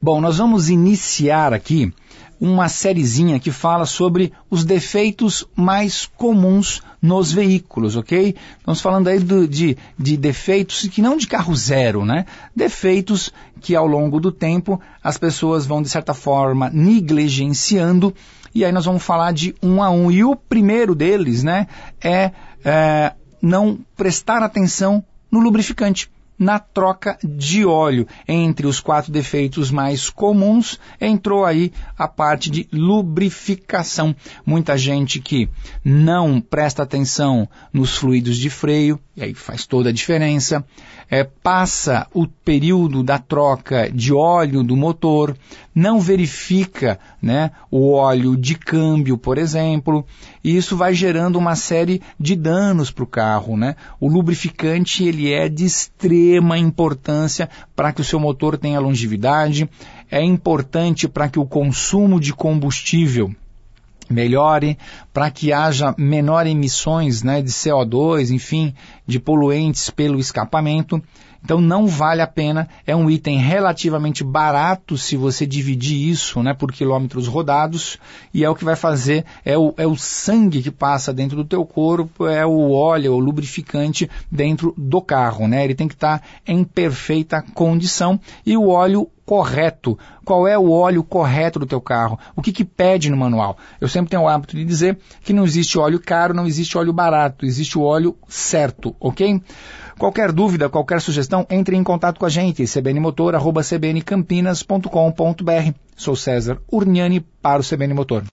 Bom, nós vamos iniciar aqui uma sériezinha que fala sobre os defeitos mais comuns nos veículos, ok? Estamos falando aí de defeitos que não de carro zero, né? Defeitos que ao longo do tempo as pessoas vão, de certa forma, negligenciando, e aí nós vamos falar de um a um. E o primeiro deles, né, é não prestar atenção no lubrificante, na troca de óleo. Entre os 4 defeitos mais comuns, entrou aí a parte de lubrificação. Muita gente que não presta atenção nos fluidos de freio, e aí faz toda a diferença, passa o período da troca de óleo do motor, não verifica, né, o óleo de câmbio, por exemplo, e isso vai gerando uma série de danos para o carro, né? O lubrificante, ele é de extrema importância para que o seu motor tenha longevidade, é importante para que o consumo de combustível melhore, para que haja menor emissões, né, de CO2, enfim, de poluentes pelo escapamento. Então não vale a pena, é um item relativamente barato se você dividir isso, né, por quilômetros rodados, e é o que vai fazer, é o sangue que passa dentro do teu corpo, é o óleo, é o lubrificante dentro do carro, né? Ele tem que estar em perfeita condição, e o óleo correto. Qual é o óleo correto do teu carro? O que pede no manual? Eu sempre tenho o hábito de dizer que não existe óleo caro, não existe óleo barato, existe o óleo certo, ok? Qualquer dúvida, qualquer sugestão, entre em contato com a gente, cbnmotor@cbncampinas.com.br. Sou César Urniani para o CBN Motor.